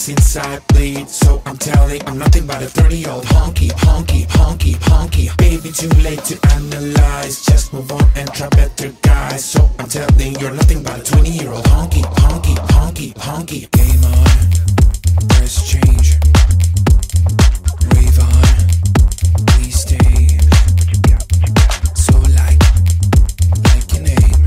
makes inside bleed. So I'm telling, I'm nothing but a 30-year-old honky, honky, honky, honky. Baby, too late to analyze. Just move on and try better guys. So I'm telling, you're nothing but a 20-year-old honky, honky, honky, honky. Game on, press change, rave on, please stay. So like your name.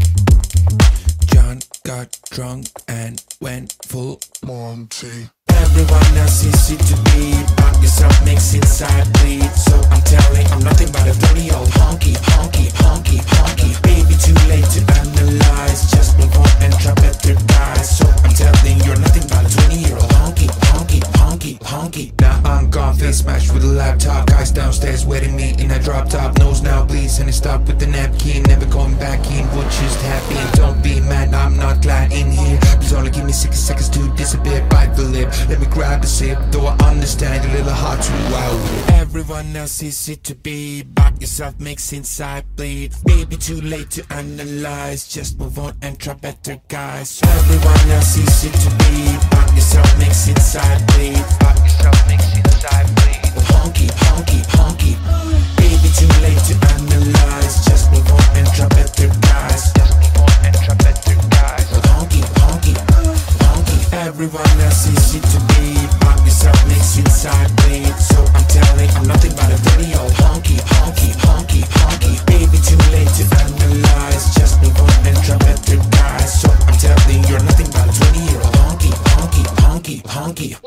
John got drunk and went full Monty. Everyone else is it to be, but yourself makes inside bleed. So I'm telling, I'm nothing but a 30-year-old honky, honky, honky, honky. Baby, too late to analyze. Just move on and try better guys. So I'm telling, you're nothing but a 20-year-old honky, honky, honky, honky. Now I'm gone, face smashed with a laptop. Guys downstairs waiting me in a drop top. Nose now bleeds and it stopped with the napkin. Never going back in, would just happen. Don't be mad, I'm not glad in here. Please only give me 60 seconds to disappear. Bite the lip, let me grab a sip. Though I understand a little hard to wow. Everyone else is it to be, but yourself makes inside bleed. Baby, too late to analyze. Just move on and try better guys. Everyone else is it to be, but yourself makes inside bleed. But yourself makes inside bleed. Honky, honky, honky. Baby, too late to analyze. Just move on and try better guys. Just move on and try better guys. Honky, honky, honky. Everyone else is it to be, but yourself makes inside bleed. So I'm telling, I'm nothing but a 30-year-old honky, honky, honky, honky. Baby, too late to analyze. Just move on and try better guys. So I'm telling, you're nothing but a 20-year-old honky, honky, honky, honky.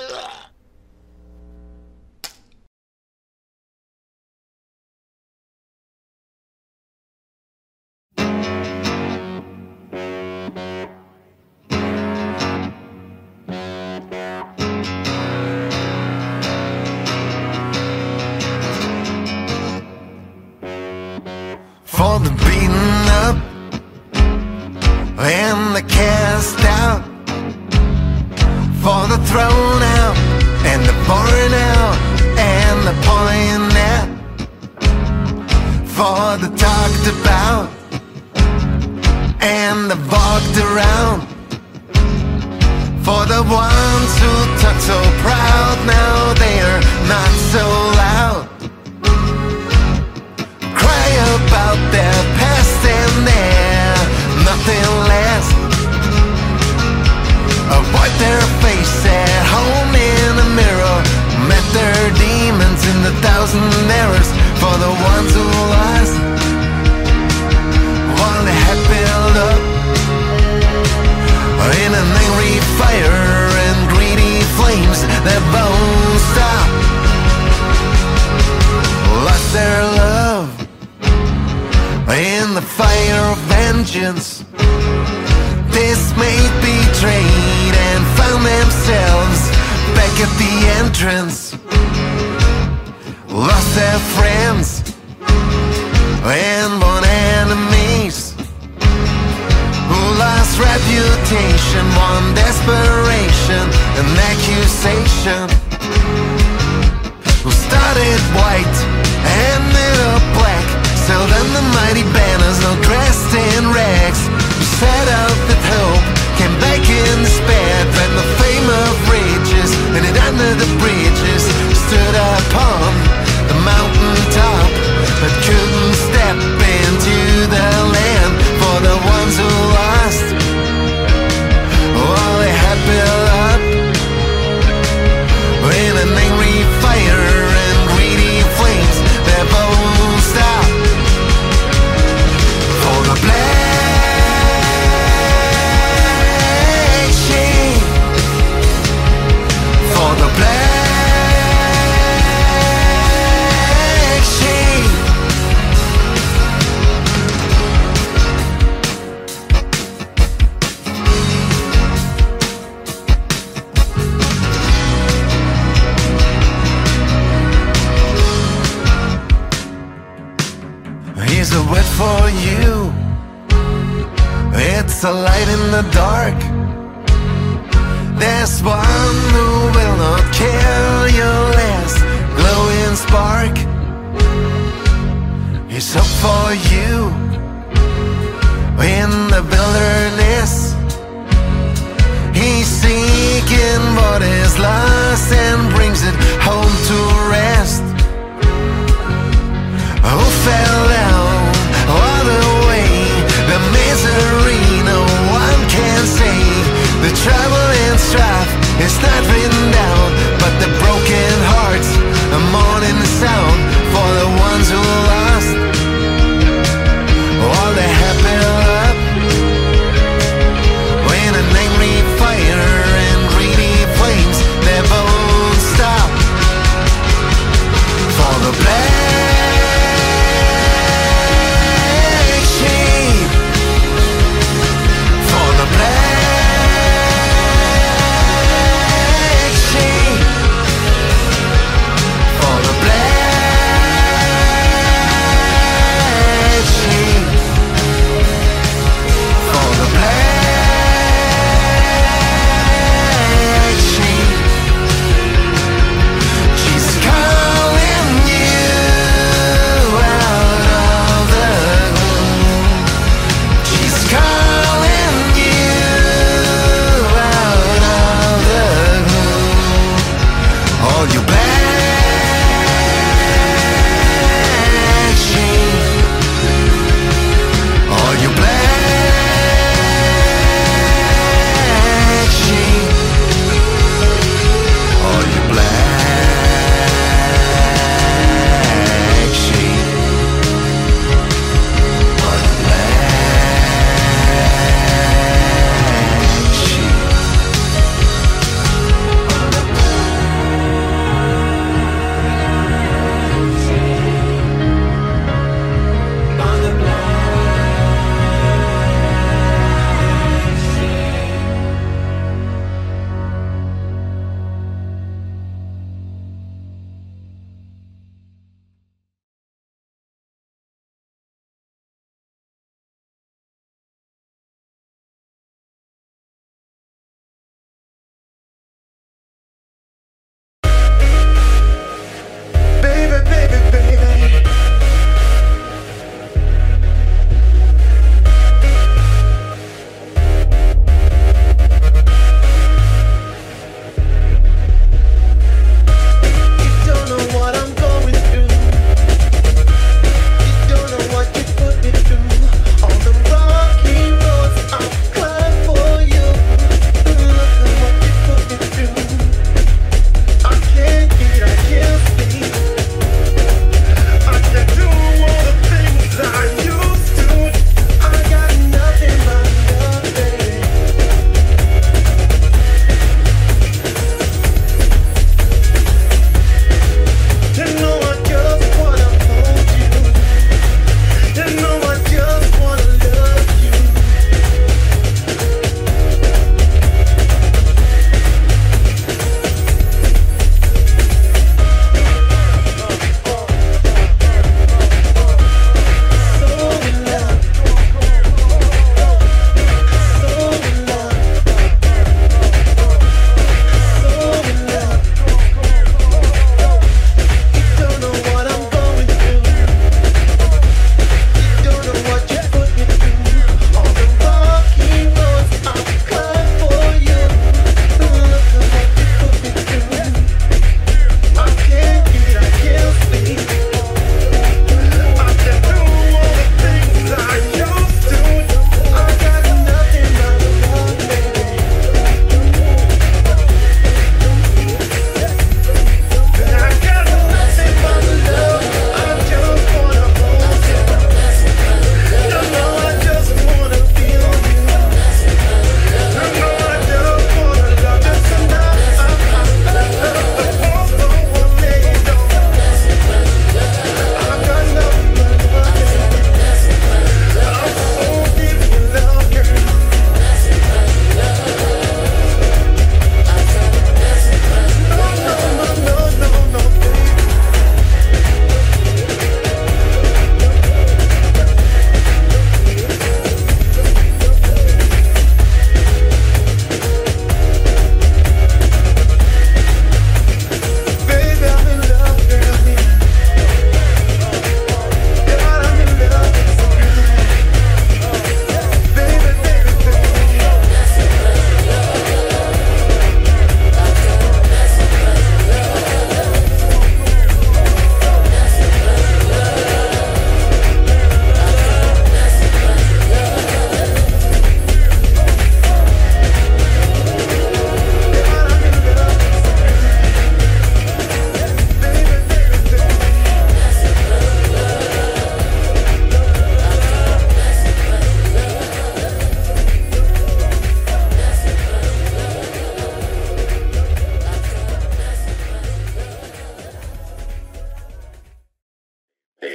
For the beaten up and the cast out, for the thrown out and the pouring out and the pulling out, for the talked about and the walked around, for the ones who talk so proud now they're not so loud. About their past and their nothing less. Avoid their face at home in the mirror. Met their demons in the thousand errors. For the ones who lost while they had built up in an angry fire and greedy flames that won't stop. Lost their love in the fire of vengeance. Dismayed, betrayed, and found themselves back at the entrance. Lost their friends and born enemies, who lost reputation, one desperation, an accusation, who started white, ended up black, sailed under mighty banners, now dressed in rags, who set out with hope, came back in despair, dreamt the fame of riches, and it under the bridges, stood upon the mountaintop, but couldn't step into the land. For the ones who lost all they had built up in an angry fire and greedy flames that won't stop. For the black sheep, for the black sheep. Here's a word for you. It's a light in the dark. There's one who will not kill your last glowing spark. Here's hope for you in the wilderness. He's seeking what is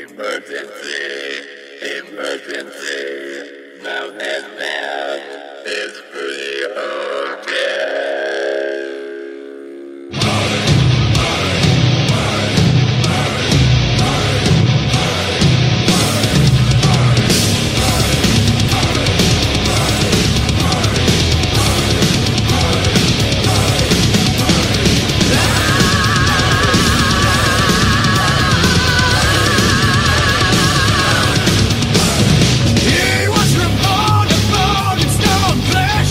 He was reborn in stone flesh.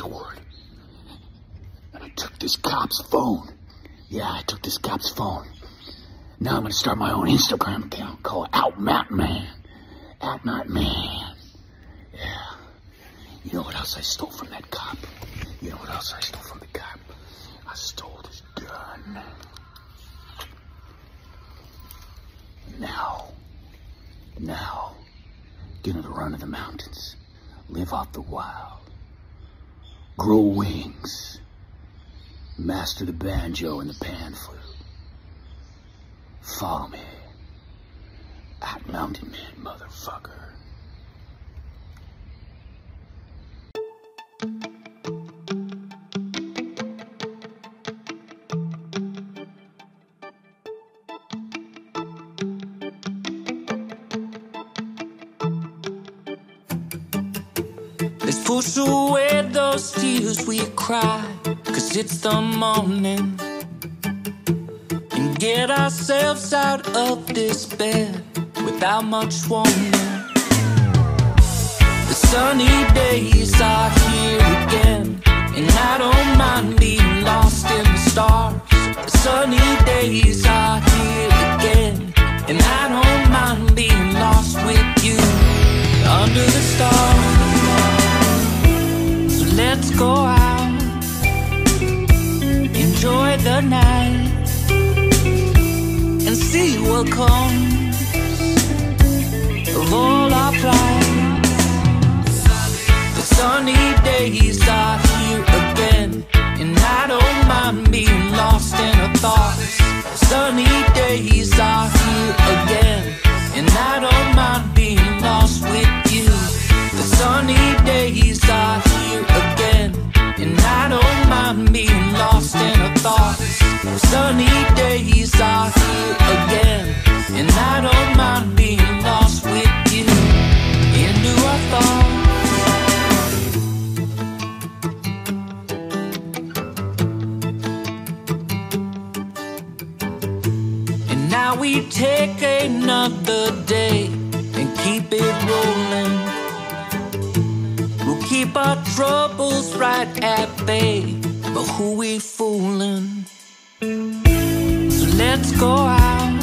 Howard. And I took this cop's phone. Yeah, I took this cop's phone. Now I'm gonna start my own Instagram account called Out Mountain Man. Out Mountain Man. Yeah. You know what else I stole from that cop? You know what else I stole from the cop? I stole his gun. Now, get on the run of the mountains. Live off the wild. Grow wings. Master the banjo and the pan flute. Follow me. At Mountain Man, motherfucker. Let's push away those tears we cry, 'cause it's the morning, and get ourselves out of this bed without much warning. The sunny days are here again, and I don't mind being lost in the stars. The sunny days are here again, and I don't mind being lost with you under the stars. So let's go out, enjoy the night, and see what comes of all our plight. The sunny days are here again, and I don't mind being lost in our thoughts. The sunny days are here again, and I don't mind being lost with you. The sunny days are here again, and I don't mind being lost in our thoughts. The sunny days are here again, and I don't mind being lost with you into our thoughts. And now we take another day and keep it rolling. We'll keep our troubles right at bay, but who we fooling? So let's go out,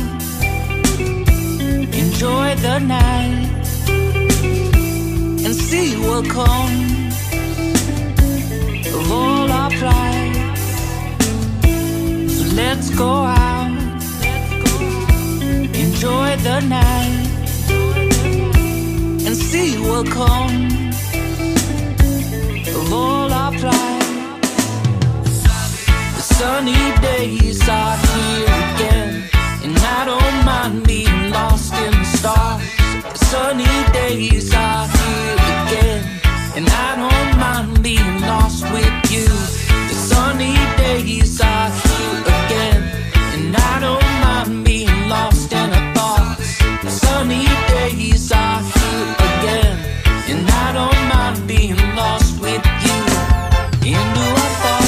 enjoy the night, and see what comes of all our plight. So let's go out, enjoy the night, and see what comes of all our plight. The sunny days are here again, and I don't mind being lost in the stars. The sunny days are here again, and I don't mind being lost with you. The sunny days are here again, and I don't mind being lost in our thoughts. The sunny days are here again, and I don't mind being lost with you into our thoughts.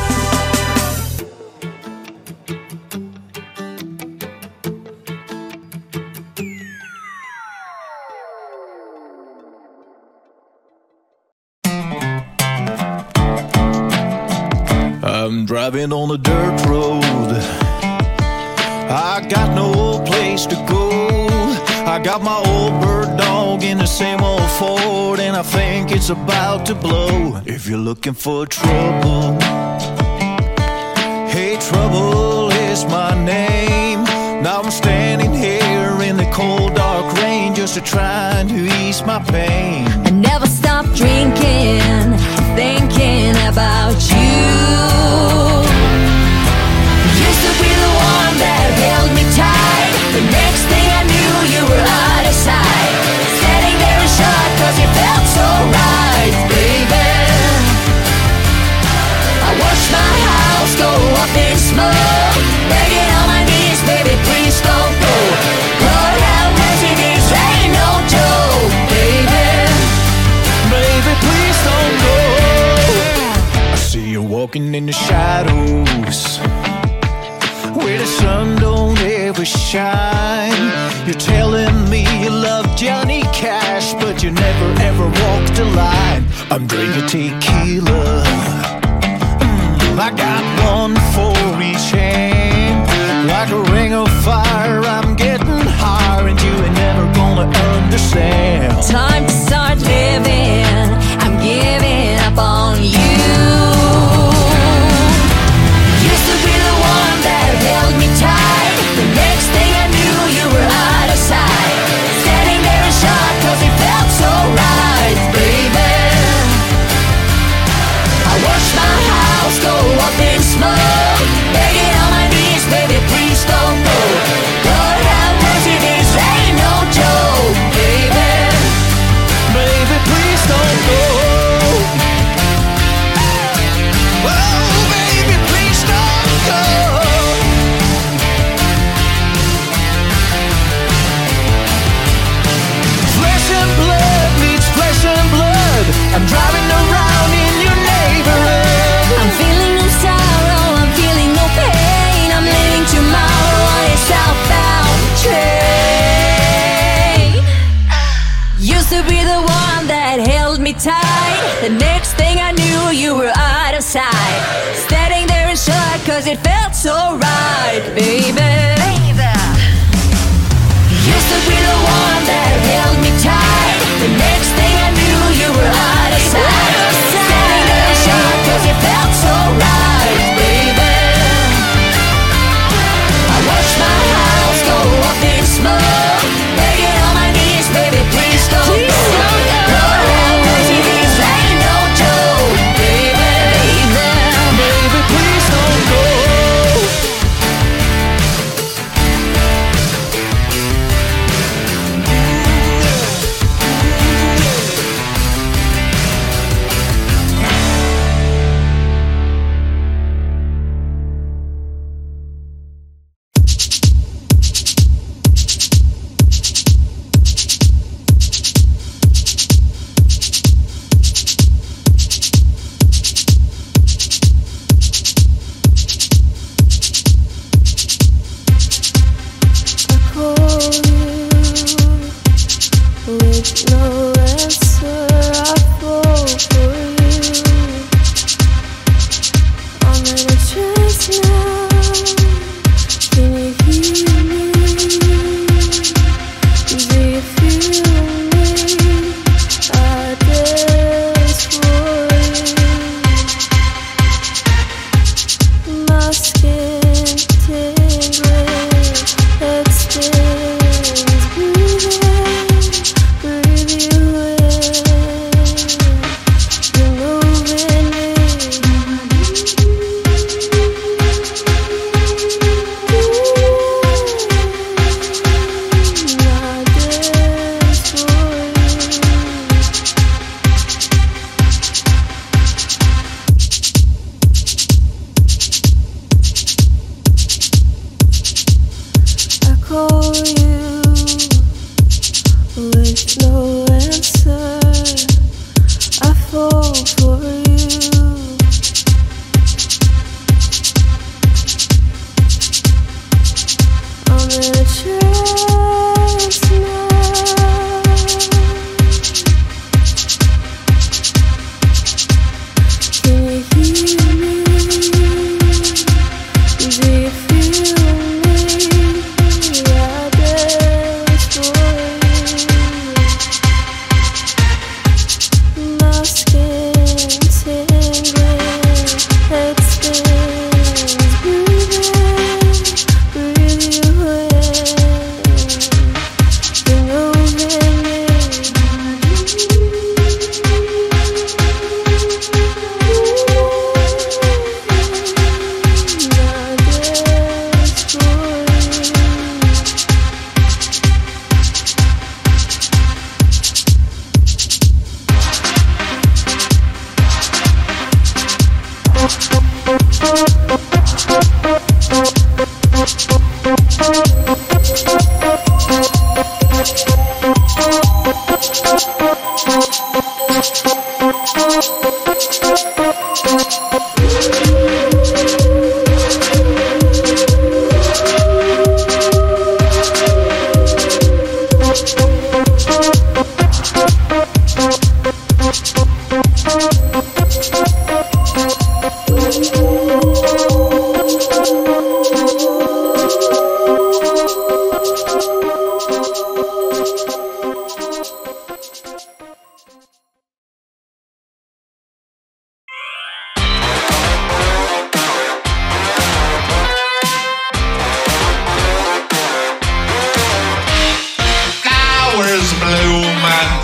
I'm driving on a dirt road. I got no place to go. I got my old bird dog in the same old Ford, and I think it's about to blow. If you're looking for trouble, hey, trouble is my name. Now I'm standing here in the cold dark rain, just trying to ease my pain. I never stop drinking, thinking about you. Used to be the one that held me tight. The next thing I knew, you were out of sight. Standing there in shock, 'cause you felt so right, baby. I watched my house go up in smoke, begging on my knees, baby, please don't go. Lord have mercy, this ain't no joke, baby. Baby, please don't go. I see you walking in the shadows, where the sun don't ever shine. You're telling me you love Johnny Cash, but you you never ever walked a line. I'm drinking tequila. I got one for each hand. Like a ring of fire, I'm getting higher, and you ain't never gonna understand. Time to start living. I'm giving up on you. Used to be the one that held me tight. The next thing I knew, you were out of sight. Standing there in shock, cause it felt so right, baby. I watched my house go up in smoke, begging on my knees, baby, please don't go. Lord have mercy, this ain't no joke, baby. Baby, please don't go. Oh, baby, please don't go. Flesh and blood meets flesh and blood. I'm driving around in your neighborhood. I'm feeling no sorrow, I'm feeling no pain. I'm leaving tomorrow on a southbound train. Used to be the one that held me tight. The next thing I knew, you were out of sight. Standing there in shock, cause it felt so right, baby. Used to be the one that held me tight. The next thing I knew, you were out of sight. Standing there in shock, cause it felt so right, baby. I watched my house go up in smoke, begging on my knees, baby, please don't go. Lord have mercy, this ain't no joke, baby. Baby, please don't go. With no answer, I fall for you. I'm in a trance now. Can you hear me? Do you feel me? I dance for you. My skin tingling, head spins, breathe you in. You're moving in.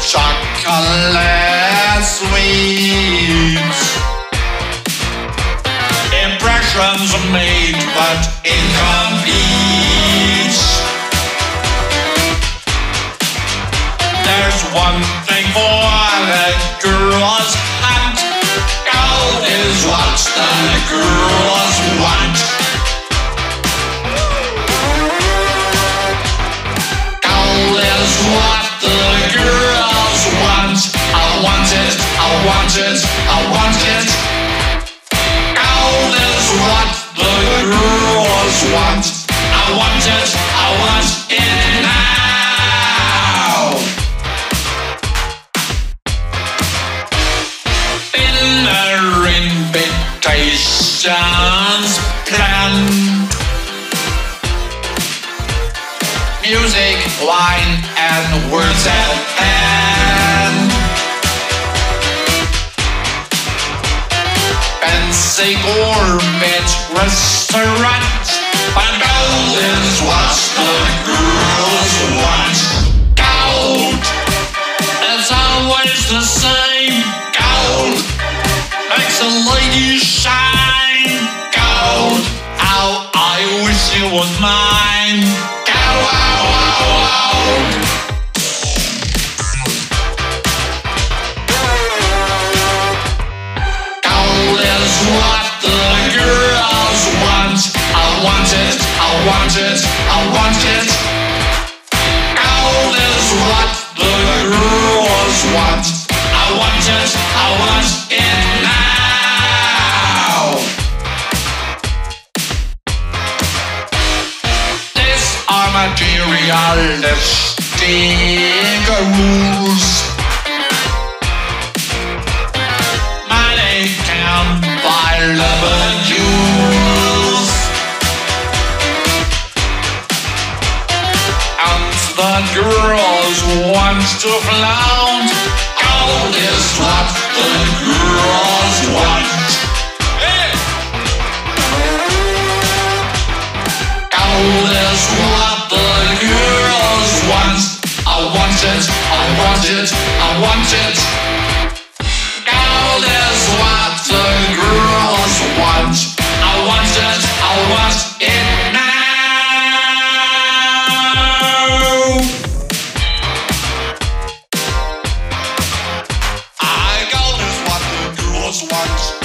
chocolate sweets. Impressions are made but incomplete. There's one thing for the girls hunt. Gold is what the girls want. Gold is what the girls want. I want it, I want it, I want it. Gold is what the girls want. I want it, I want it now. Dinner invitations planned. Music, wine, and words at hand. Fancy gourmet restaurant. But gold is what the girls want. Gold is always the same. Gold makes a lady shine. Gold, how I wish it was mine. Gold, gold is what the girls want. I want it, I want it, I want it. Gold is what the girls want. I want it, I want it now. These are materialistic rules. Money can buy love and jewels. And the girls want to flaunt. Gold is what the girls want. Hey! Gold is what the girls want. I want it, I want it, I want it. Gold is what the girls want. I want it, I want it now. Gold is what the girls want.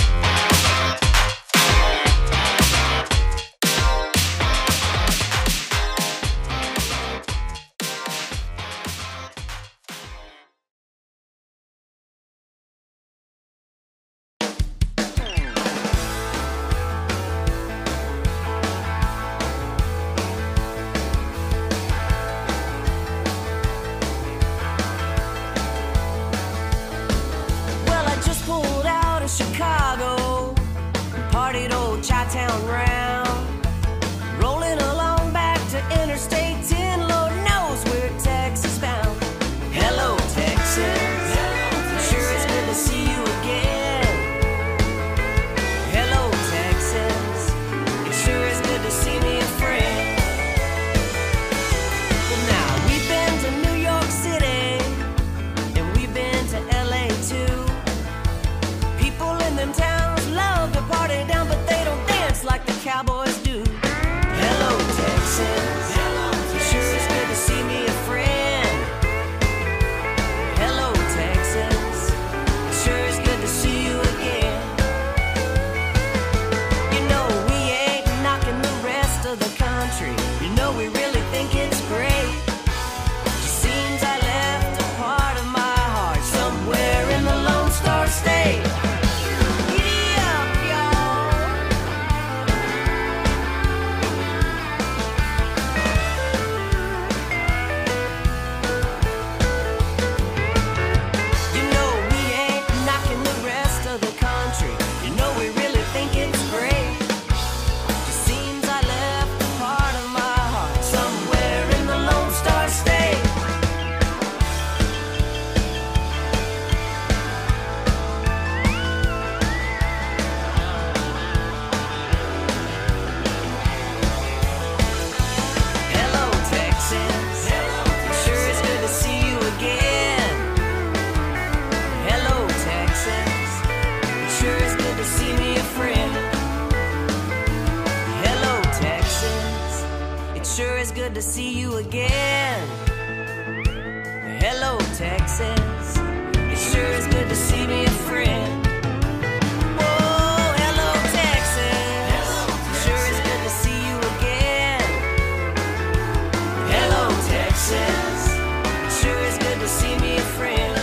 to see you again. Hello, Texas. It sure is good to see me a friend. Oh, hello, Texas. It sure is good to see you again. Hello, Texas. It sure is good to see me a friend.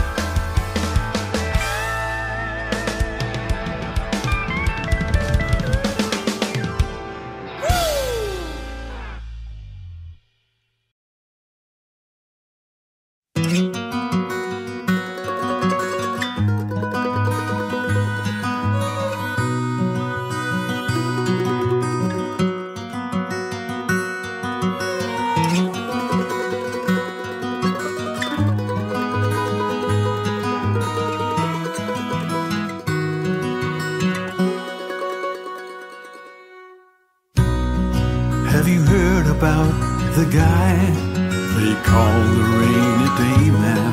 Have you heard about the guy they call the rainy day man?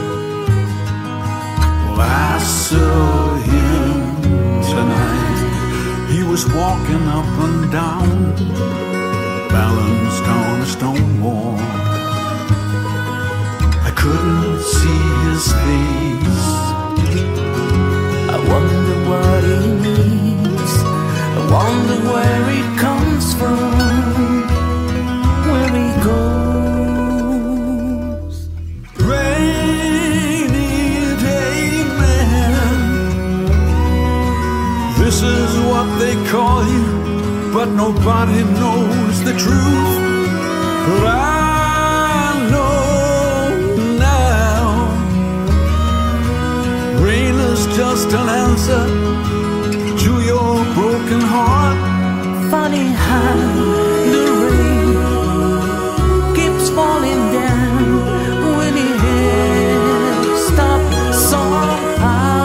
Well, I saw him tonight. He was walking up and down, balanced on a stone wall. I couldn't see his face. I wonder what he needs. I wonder where he comes from, where he goes. Rainy day man, this is what they call you, but nobody knows the truth. But I know now, rain is just an answer to your broken heart. Funny how the rain keeps falling down when it has stopped somehow.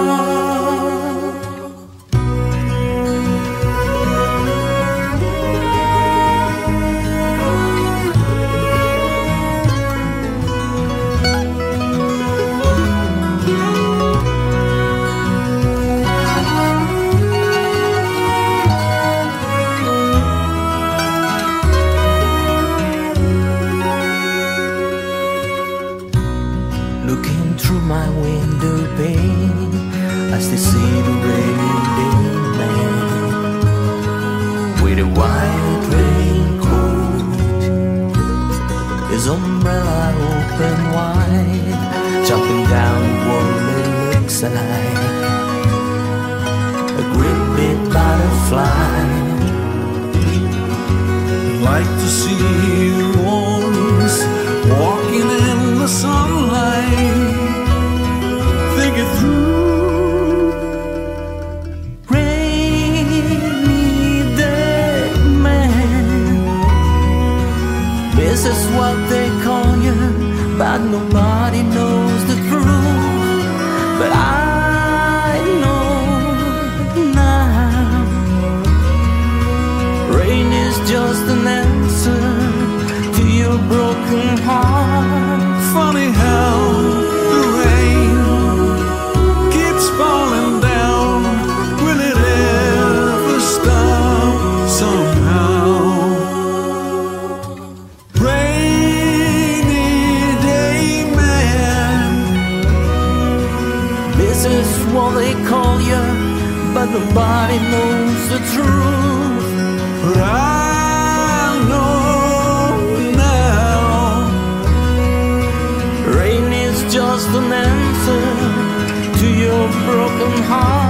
Looking through my window pane, I still see the rainy day man with a white raincoat, his umbrella open wide, jumping down what looks like a great big butterfly. Like to see you once walking in the sunlight. Think it through. Rainy day man, this is what they call you, but nobody knows the truth. But I know now, rain is just an answer to your broken heart. Funny how the rain keeps falling down. Will it ever stop somehow? Rainy day man, This is what they call you, but nobody knows the truth. but I know now, Rain is just an answer to your broken heart.